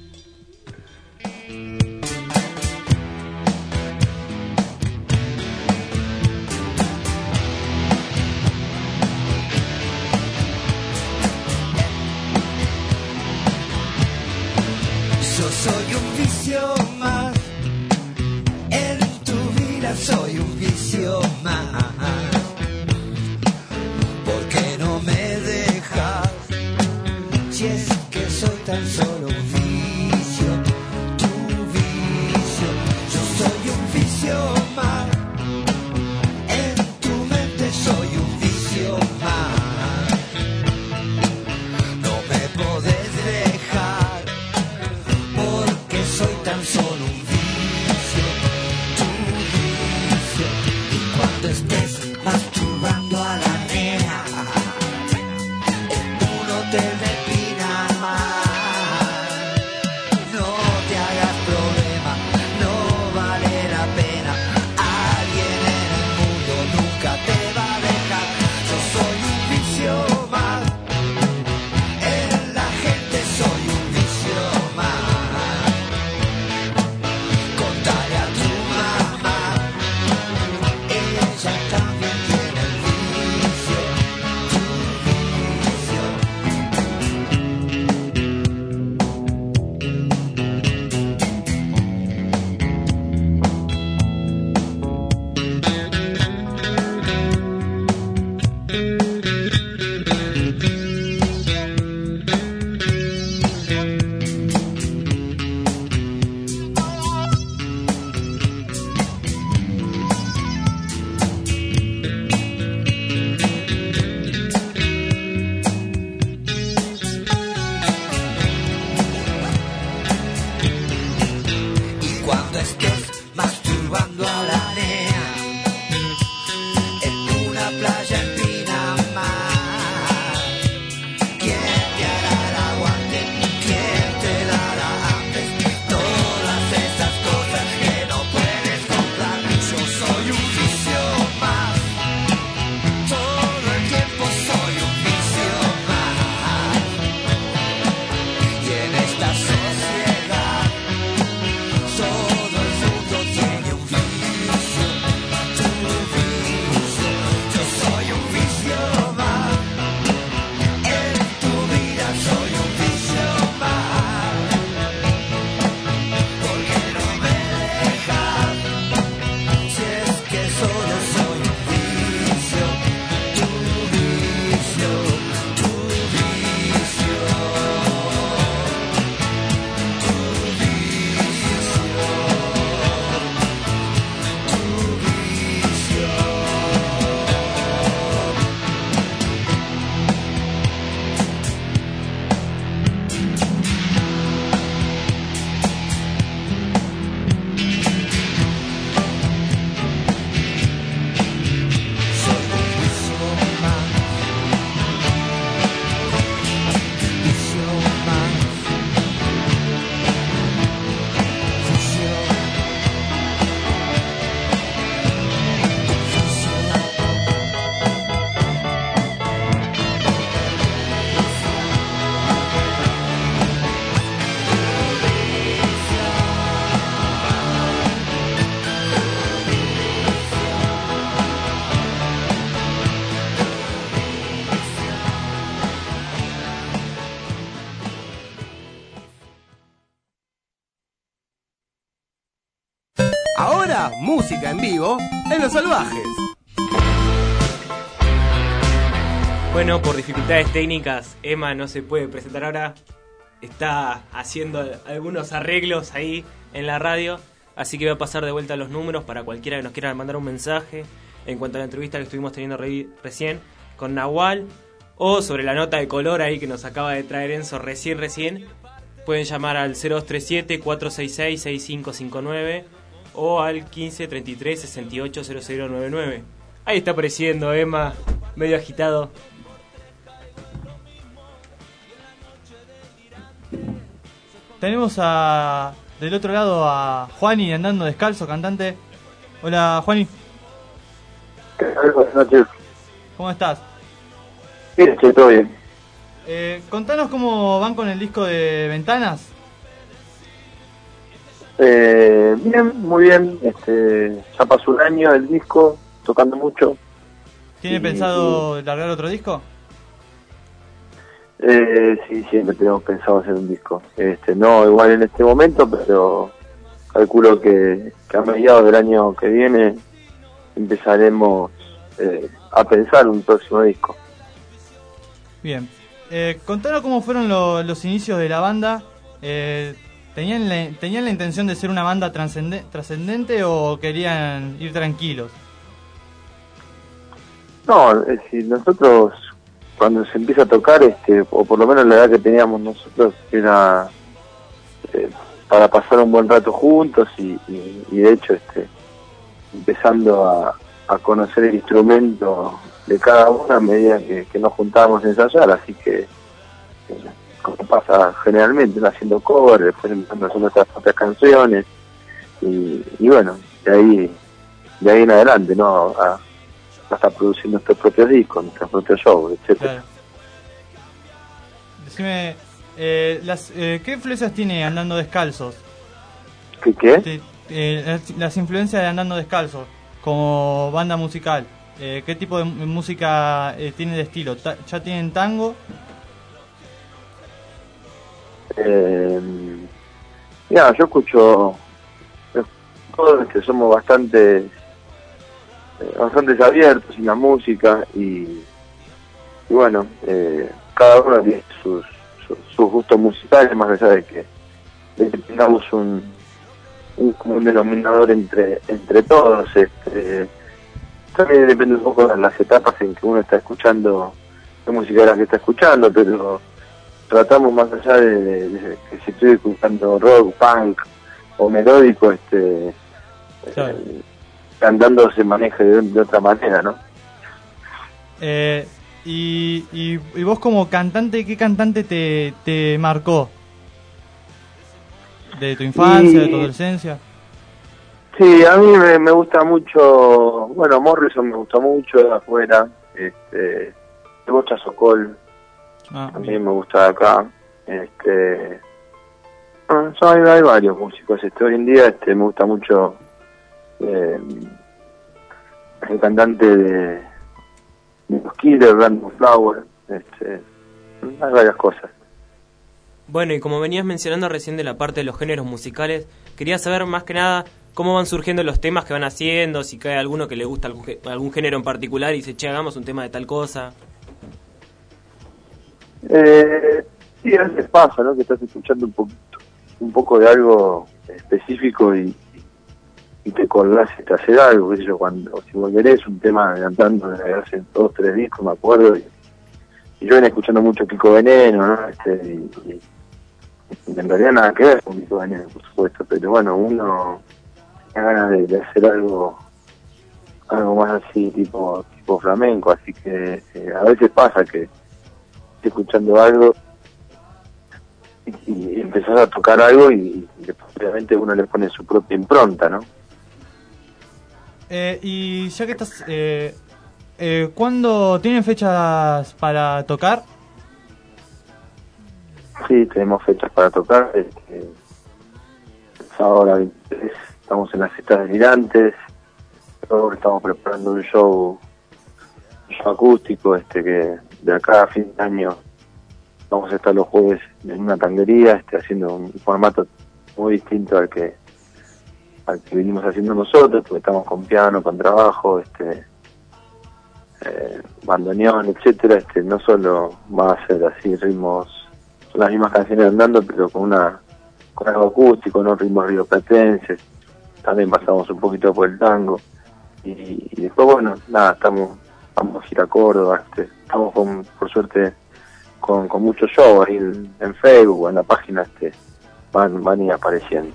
Yo soy un vicio más, en tu vida soy un vicio más. ¿Por qué no me dejas? Si es que soy tan solo un solo un vicio, tu vicio. Y cuando estés masturbando a la nena, uno te depina mal. No te hagas problema, no vale la pena. Alguien en el mundo nunca te va a dejar. Yo soy un vicio más. En la gente soy un vicio más. Contale a tu mamá, ella también tiene el vicio, tu vicio. Y cuando estés masturbando a la nena en una playa en Pinamar, ¿quién te hará el aguante? ¿Quién te dará antes? Todas esas cosas que no puedes comprar. Yo soy un vicio más. Todo el tiempo soy un vicio más. Y en esta sociedad todo el mundo tiene un vicio, tu vicio. Yo soy un vicio más. En tu vida soy un vicio más. Porque no me dejas, si es que solo soy un vicio, tu vicio, tu vicio. Ahora, música en vivo en Los Salvajes. Bueno, por dificultades técnicas, Emma no se puede presentar ahora. Está haciendo algunos arreglos ahí en la radio. Así que voy a pasar de vuelta los números para cualquiera que nos quiera mandar un mensaje en cuanto a la entrevista que estuvimos teniendo recién con Nahual, o sobre la nota de color ahí que nos acaba de traer Enzo recién. Pueden llamar al 0237-466-6559 o al 1533-680099. Ahí está apareciendo Emma, medio agitado. Tenemos del otro lado a Juani andando descalzo, cantante. Hola, Juani. Buenas noches. ¿Cómo estás? Bien, che, todo bien. Contanos cómo van con el disco de Ventanas. Bien, muy bien. Ya pasó un año el disco, tocando mucho. ¿Tiene pensado largar otro disco? Sí, siempre tenemos pensado hacer un disco. No igual en este momento, pero calculo que a mediados del año que viene empezaremos a pensar un próximo disco. Bien. Contanos cómo fueron los inicios de la banda. ¿Tenían la intención de ser una banda trascendente o querían ir tranquilos? No, es decir, nosotros cuando se empieza a tocar, o por lo menos la edad que teníamos nosotros, era para pasar un buen rato juntos y de hecho empezando a conocer el instrumento de cada uno a medida que nos juntábamos a ensayar, así que como pasa generalmente, haciendo cover, después empezando a hacer nuestras propias canciones y bueno, de ahí en adelante, ¿no? Hasta producir nuestros propios discos, nuestros propios shows, etcétera. Claro. Decime, ¿qué influencias tiene Andando Descalzos? ¿Qué? Las influencias de Andando Descalzos como banda musical. ¿Qué tipo de música tiene de estilo? ¿Ya tienen tango? Mira, yo escucho todos somos bastante abiertos en la música y bueno, cada uno tiene sus gustos musicales, más allá de que tengamos un común denominador entre todos. También depende un poco de las etapas en que uno está escuchando la música de la que está escuchando, pero tratamos, más allá de que si estoy escuchando rock, punk o melódico, claro, Andando se maneja de otra manera, ¿no? Y vos como cantante, ¿qué cantante te marcó? ¿De tu infancia, de tu adolescencia? Sí, a mí me gusta mucho, bueno, Morrison me gustó mucho de afuera, Bocha Sokol también me gusta de acá, hay varios músicos, hoy en día me gusta mucho el cantante de los Killers, Random Flower, hay varias cosas. Bueno, y como venías mencionando recién de la parte de los géneros musicales, quería saber más que nada cómo van surgiendo los temas que van haciendo, si cae alguno que le gusta algún género en particular y dice, che, hagamos un tema de tal cosa. Sí, a veces pasa, ¿no? Que estás escuchando un poco de algo específico y te colgás y te hacer algo, qué sé yo, si volverés un tema adelantando de hace 2, 3 discos, me acuerdo, y yo venía escuchando mucho Kiko Veneno, ¿no? Y en realidad nada que ver con Kiko Veneno, por supuesto, pero bueno, uno tiene ganas de hacer algo más así, tipo flamenco, así que a veces pasa que estoy escuchando algo y empezás a tocar algo y obviamente uno le pone su propia impronta, ¿no? Y ya que estás... ¿cuándo tienen fechas para tocar? Sí, tenemos fechas para tocar. Ahora 23 estamos en las fiestas delirantes. Ahora estamos preparando un show acústico que de acá a fin de año vamos a estar los jueves en una tanguería, haciendo un formato muy distinto al que venimos haciendo nosotros, porque estamos con piano, con trabajo, bandoneón, etcétera. No solo va a ser así ritmos, son las mismas canciones andando, pero con algo acústico, no ritmos rioplatenses. También pasamos un poquito por el tango y después, bueno, nada, vamos a ir a Córdoba, estamos por suerte con muchos shows ahí en Facebook o en la página, van a ir apareciendo.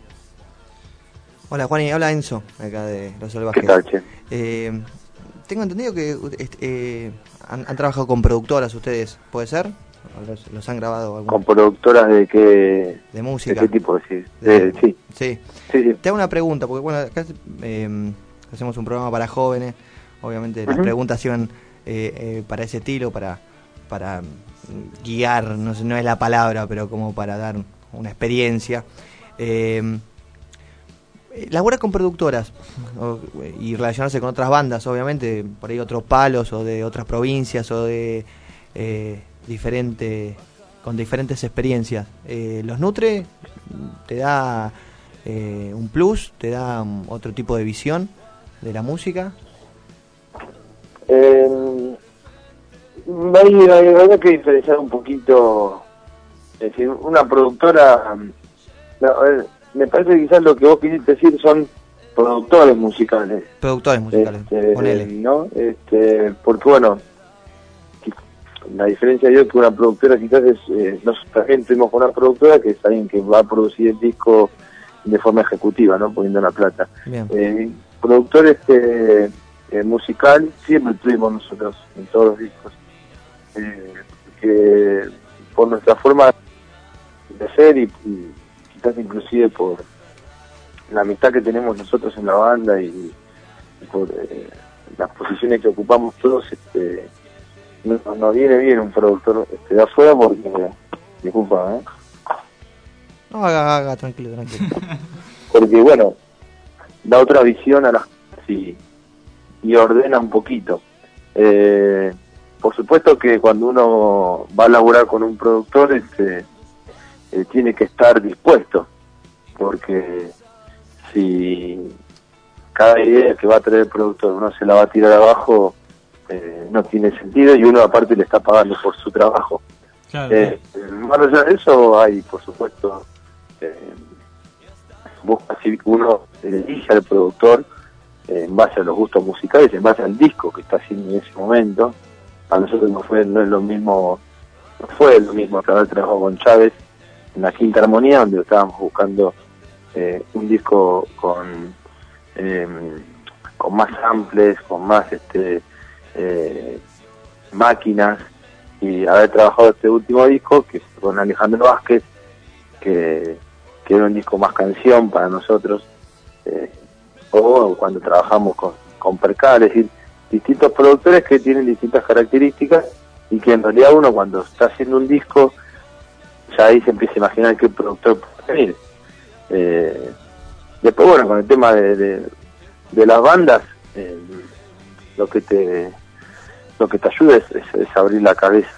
Hola Juan, y habla Enzo, acá de Los Salvajes. ¿Qué tal, che? Tengo entendido que han trabajado con productoras ustedes, ¿puede ser? ¿Los han grabado? ¿Con productoras de qué? De música. ¿De qué tipo decís? Sí. Sí. Te hago una pregunta, porque bueno, acá hacemos un programa para jóvenes, obviamente las preguntas iban para ese estilo, para guiar, no sé, no es la palabra, pero como para dar una experiencia. Laburar con productoras y relacionarse con otras bandas, obviamente, por ahí otros palos o de otras provincias o de con diferentes experiencias. ¿Los nutre? ¿Te da un plus? ¿Te da otro tipo de visión de la música? Hay que diferenciar un poquito. Es decir, una productora, me parece que quizás lo que vos quisiste decir son productores musicales. Ponele. ¿No? Porque bueno, La diferencia yo que una productora quizás es, nosotros también tuvimos una productora que es alguien que va a producir el disco de forma ejecutiva, ¿no? Poniendo la plata. Productores musical siempre tuvimos nosotros en todos los discos. Que por nuestra forma de ser y quizás inclusive por la amistad que tenemos nosotros en la banda y por las posiciones que ocupamos todos, nos viene bien un productor de afuera porque, disculpa, No, haga, tranquilo. Porque bueno, da otra visión a las cosas y ordena un poquito. Por supuesto que cuando uno va a laburar con un productor, tiene que estar dispuesto, porque si cada idea que va a traer el productor uno se la va a tirar abajo, no tiene sentido, y uno aparte le está pagando por su trabajo. Claro. Más allá de eso hay, por supuesto, si uno elige al productor en base a los gustos musicales, en base al disco que está haciendo en ese momento. A nosotros no fue lo mismo haber trabajado con Chávez en la Quinta Armonía, donde estábamos buscando un disco con más samples, con más máquinas, y haber trabajado este último disco que fue con Alejandro Vázquez, que era un disco más canción para nosotros, o cuando trabajamos con Percal, es decir, distintos productores que tienen distintas características y que en realidad uno cuando está haciendo un disco ya ahí se empieza a imaginar qué productor puede venir. Después, bueno, con el tema de las bandas, lo que te ayuda es abrir la cabeza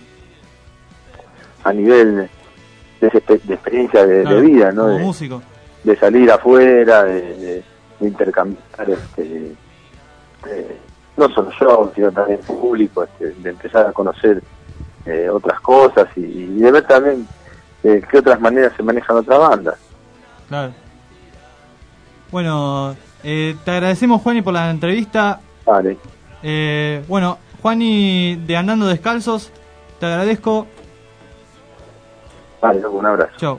a nivel de experiencia de vida, ¿no? Como músico. De salir afuera, de intercambiar, no solo yo, sino también público, de empezar a conocer otras cosas y de ver también qué otras maneras se manejan otras bandas. Claro. Bueno, te agradecemos, Juani, por la entrevista. Vale. Bueno, Juani de Andando Descalzos, te agradezco. Vale, un abrazo. Chau.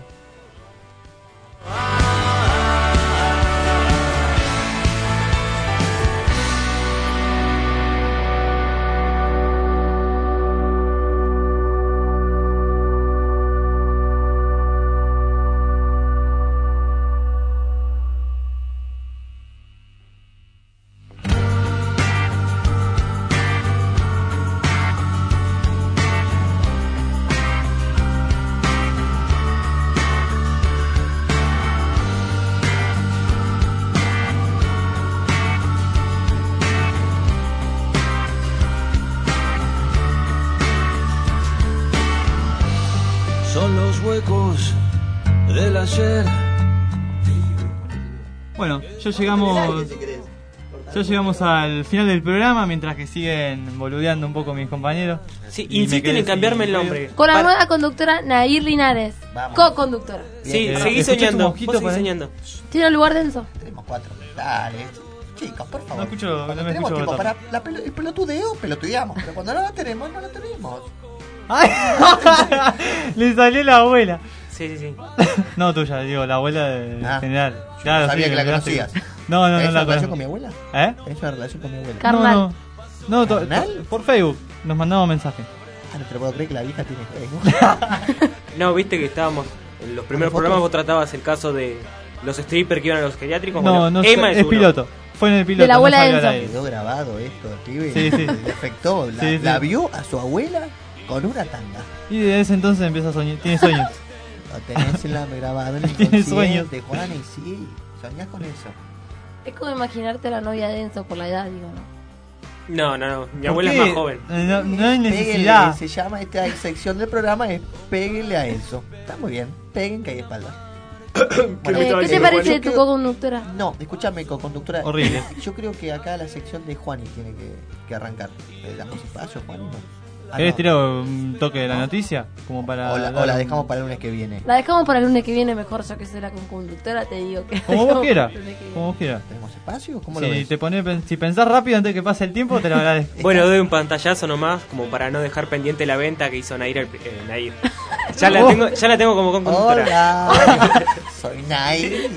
Son los huecos del ayer. Bueno, ya llegamos al final del programa, mientras que siguen boludeando un poco mis compañeros. Sí, insisten en cambiarme el nombre. Con la nueva conductora Nair Linares, co-conductora. Sí, seguí soñando. Vos seguís soñando. ¿Tiene un lugar denso? Tenemos 4. Dale. Chicos, por favor. No escucho, Cuando no me tenemos escucho tiempo votar. para el pelotudeo, pelotudeamos. Pero cuando no lo tenemos, no lo tenemos. ¡Ay! Le salió la abuela. Sí. No tuya, digo, la abuela de general. Yo Claro, no sabía sí, que la gracias. conocías. No ¿Es la una relación conozco. con mi abuela? ¿Eh? ¿Es una relación con mi abuela? Carnal. No, ¿Carnal? por Facebook nos mandamos mensaje. Ah, no te lo puedo creer que la vieja tiene Facebook. No, viste que estábamos en los primeros ¿Fotos? programas, vos tratabas el caso de los strippers que iban a los geriátricos. No, Bueno, no Emma es uno. piloto. Fue en el piloto. De la abuela no de salió al Enzo. aire. Quedó grabado esto, pibe. Sí. Le afectó. Sí. La vio a su abuela con una tanga. Y desde ese entonces empieza a soñar. Tiene sueños. Lo tenés grabado en el Tiene inconsciente, Juan, y sí, soñás con eso. Es como imaginarte la novia de Enzo por la edad, digo, ¿no? No. Mi ¿Por abuela qué? es más joven. No hay Péguenle, necesidad. se llama esta sección del programa, es Péguenle a Enzo. Está muy bien, peguen que hay espalda. Bueno, ¿Qué te parece de tu co-conductora? No, escúchame, co-conductora. Horrible. Yo creo que acá la sección de Juani tiene que arrancar. ¿Le damos espacio, Juani? No. ¿Querés no. tirar un toque de la noticia? Como para. O la dejamos para el lunes que viene. La dejamos para el lunes que viene, mejor, yo que soy la co-conductora, te digo que... Como vos quieras. el lunes que viene. Como vos quieras. Tenemos espacio. espacio? ¿Cómo lo ves? Si pensás rápido antes que pase el tiempo, te lo agradezco. Bueno, doy un pantallazo nomás, como para no dejar pendiente la venta que hizo Nair. Nair. Ya la tengo como conductora. Hola, soy Nair.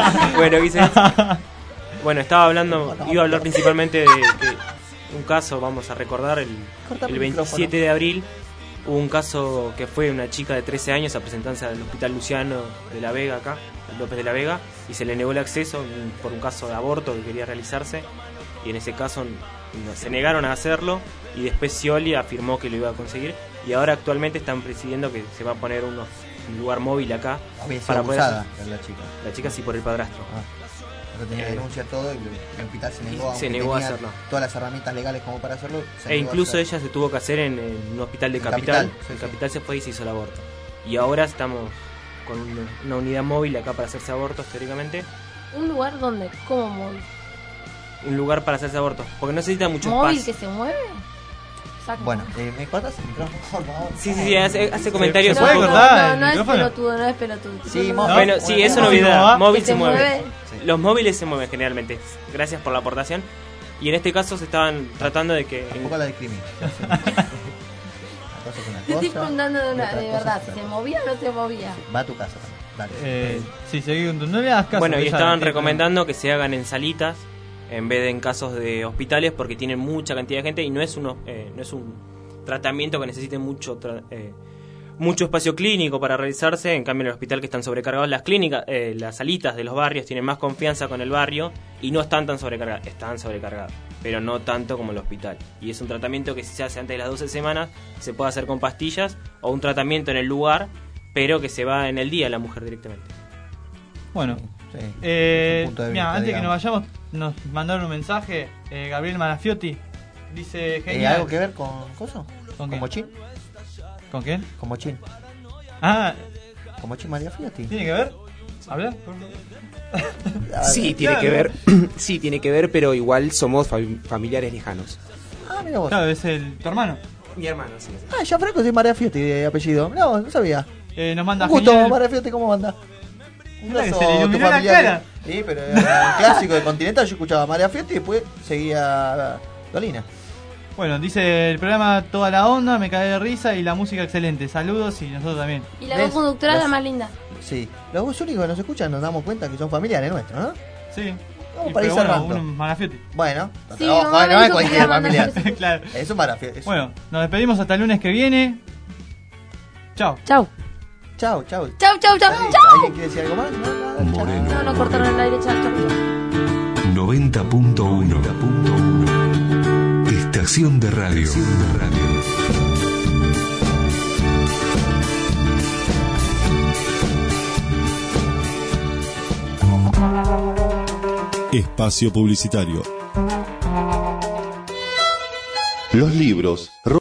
Bueno, estaba hablando, iba a hablar principalmente de un caso, vamos a recordar, el 27 de abril. Hubo un caso que fue una chica de 13 años a presentarse al Hospital Luciano de la Vega, acá, López de la Vega, y se le negó el acceso por un caso de aborto que quería realizarse, y en ese caso se negaron a hacerlo, y después Scioli afirmó que lo iba a conseguir, y ahora actualmente están presidiendo que se va a poner un lugar móvil acá. Había sido para poder abusada la chica. La chica sí, por el padrastro. Porque tenía denuncia todo y el hospital se negó a tenía hacerlo. Todas las herramientas legales como para hacerlo. Incluso ella se tuvo que hacer en un hospital de Capital. Sí, en Capital se fue y se hizo el aborto. Y ahora estamos con una unidad móvil acá para hacerse abortos, teóricamente. ¿Un lugar donde? ¿Cómo móvil? Un lugar para hacerse abortos, porque no necesita mucho ¿Móvil espacio. que se mueve? Exacto. Bueno, ¿me cortas el micrófono, por favor? Sí, hace comentarios. ¿Se puede cortar no el es micrófono? pelotudo, no es pelotudo. Sí, bueno, sí, es una novedad. Móvil se mueve. Sí. Los móviles se mueven generalmente. Gracias por la aportación. Y en este caso se estaban tratando de que... Tampoco la discrimina. Te estoy preguntando de verdad, si se movía o no se movía. Va a tu casa también. Dale. Sí, seguí con tu... No le hagas caso. Bueno, y ella estaban tiene recomendando que se hagan en salitas en vez de en casos de hospitales porque tienen mucha cantidad de gente y no es un tratamiento que necesite mucho espacio clínico para realizarse. En cambio en el hospital, que están sobrecargados, las clínicas, las salitas de los barrios tienen más confianza con el barrio y no están tan sobrecargadas. Están sobrecargadas, pero no tanto como el hospital. Y es un tratamiento que se hace antes de las 12 semanas, se puede hacer con pastillas o un tratamiento en el lugar, pero que se va en el día la mujer directamente. Bueno, mira, antes que nos vayamos, nos mandaron un mensaje. Gabriel Marafiotti dice: genial. ¿Algo que ver con Coso? ¿Con qué? ¿Mochín? ¿Con quién? Con Mochín. Ah, ¿con Mochín María Fiotti? ¿Tiene que ver? ¿Habla? Sí, tiene que ver. Sí, tiene que ver, pero igual somos familiares lejanos. Ah, mira vos. Claro, es tu hermano. Mi hermano, sí. Ah, Gianfranco es María Fiotti de apellido. No sabía. Nos manda un gusto, genial. María Fiotti, ¿cómo anda? Un que se le iluminó la cara. Sí, pero era un clásico de Continental. Yo escuchaba a María Fiotti y después seguía Dolina. Bueno, dice el programa toda la onda, me cae de risa y la música excelente. Saludos y nosotros también. Y la voz conductora la más linda. Sí, los dos únicos que nos escuchan nos damos cuenta que son familiares nuestros, ¿no? Sí. Vamos para ir cerrando. Un Marafiotti. Bueno, sí, no es cualquier familiar. Claro. Es un Marafiotti. Bueno, nos despedimos hasta el lunes que viene. Chao. Chao. Chao. Chao, chao, chao, chao. ¿Alguien quiere decir algo más? No, cortaron el aire, chao, chao. 90.1 Estación de radio. Espacio publicitario. Los libros